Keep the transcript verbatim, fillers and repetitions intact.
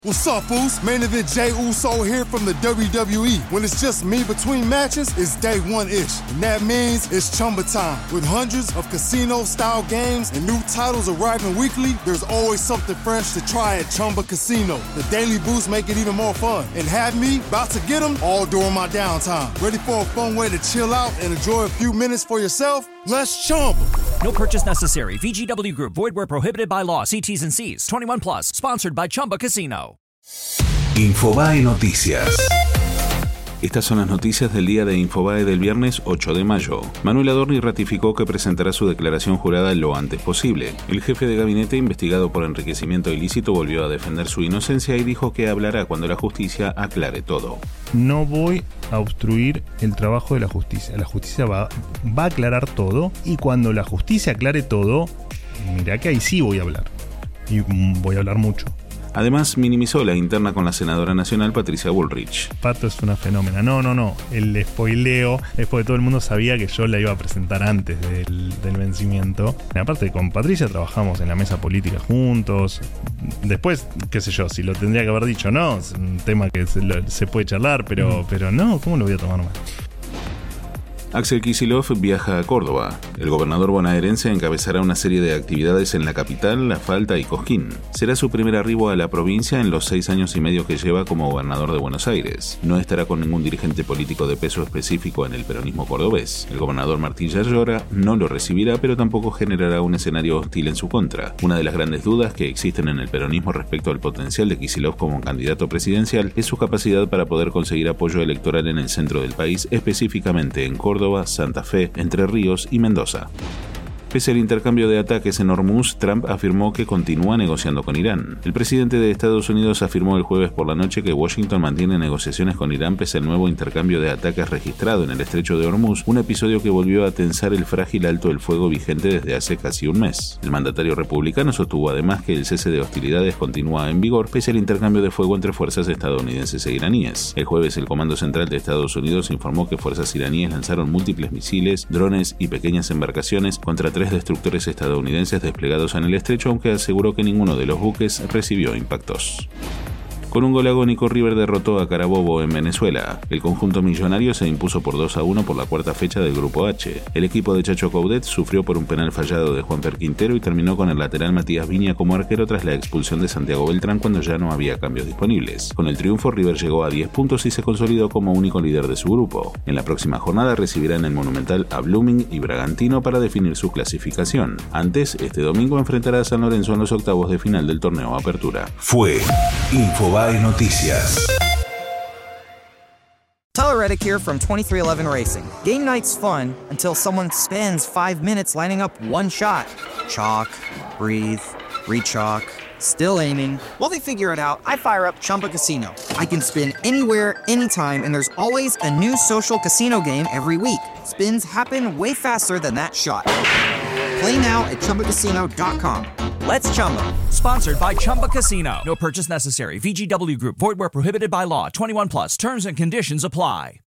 What's up, Foos? Main Event Jey Uso here from the W W E. When it's just me between matches, it's day one-ish. And that means it's Chumba time. With hundreds of casino-style games and new titles arriving weekly, there's always something fresh to try at Chumba Casino. The daily boosts make it even more fun. And have me about to get them all during my downtime. Ready for a fun way to chill out and enjoy a few minutes for yourself? Let's Chumba. No purchase necessary. V G W Group. Void where prohibited by law. See T's and C's. twenty-one plus. Sponsored by Chumba Casino. Infobae Noticias. Estas son las noticias del día de Infobae del viernes ocho de mayo. Manuel Adorni ratificó que presentará su declaración jurada lo antes posible. El jefe de gabinete, investigado por enriquecimiento ilícito, volvió a defender su inocencia y dijo que hablará cuando la justicia aclare todo. No voy a obstruir el trabajo de la justicia. La justicia va, va a aclarar todo, y cuando la justicia aclare todo, mirá que ahí sí voy a hablar. Y voy a hablar mucho. Además, minimizó la interna con la senadora nacional Patricia Bullrich. Pato es una fenómena. No, no, no. El spoileo es porque todo el mundo sabía que yo la iba a presentar antes del, del vencimiento. Y aparte, con Patricia trabajamos en la mesa política juntos. Después, qué sé yo, si lo tendría que haber dicho, no, es un tema que se, lo, se puede charlar, pero, mm. pero no, ¿cómo lo voy a tomar mal? Axel Kicillof viaja a Córdoba. El gobernador bonaerense encabezará una serie de actividades en la capital, La Falta y Cosquín. Será su primer arribo a la provincia en los seis años y medio que lleva como gobernador de Buenos Aires. No estará con ningún dirigente político de peso específico en el peronismo cordobés. El gobernador Martín Yarlora no lo recibirá, pero tampoco generará un escenario hostil en su contra. Una de las grandes dudas que existen en el peronismo respecto al potencial de Kicillof como candidato presidencial es su capacidad para poder conseguir apoyo electoral en el centro del país, específicamente en Córdoba, Santa Fe, Entre Ríos y Mendoza. Pese al intercambio de ataques en Hormuz, Trump afirmó que continúa negociando con Irán. El presidente de Estados Unidos afirmó el jueves por la noche que Washington mantiene negociaciones con Irán pese al nuevo intercambio de ataques registrado en el estrecho de Hormuz, un episodio que volvió a tensar el frágil alto el fuego vigente desde hace casi un mes. El mandatario republicano sostuvo además que el cese de hostilidades continúa en vigor pese al intercambio de fuego entre fuerzas estadounidenses e iraníes. El jueves, el Comando Central de Estados Unidos informó que fuerzas iraníes lanzaron múltiples misiles, drones y pequeñas embarcaciones contra tres destructores estadounidenses desplegados en el estrecho, aunque aseguró que ninguno de los buques recibió impactos. Con un gol agónico, River derrotó a Carabobo en Venezuela. El conjunto millonario se impuso por dos a uno por la cuarta fecha del Grupo H. El equipo de Chacho Coudet sufrió por un penal fallado de Juanfer Quintero y terminó con el lateral Matías Viña como arquero tras la expulsión de Santiago Beltrán cuando ya no había cambios disponibles. Con el triunfo, River llegó a diez puntos y se consolidó como único líder de su grupo. En la próxima jornada recibirá en el Monumental a Blooming y Bragantino para definir su clasificación. Antes, este domingo enfrentará a San Lorenzo en los octavos de final del torneo Apertura. Fue Infobae Noticias. Tyler Reddick here from twenty-three eleven Racing. Game night's fun until someone spends five minutes lining up one shot. Chalk, breathe, re-chalk, still aiming. While they figure it out, I fire up Chumba Casino. I can spin anywhere, anytime, and there's always a new social casino game every week. Spins happen way faster than that shot. Play now at Chumba Casino dot com. Let's Chumba. Sponsored by Chumba Casino. No purchase necessary. V G W Group. Void where prohibited by law. twenty-one plus. Terms and conditions apply.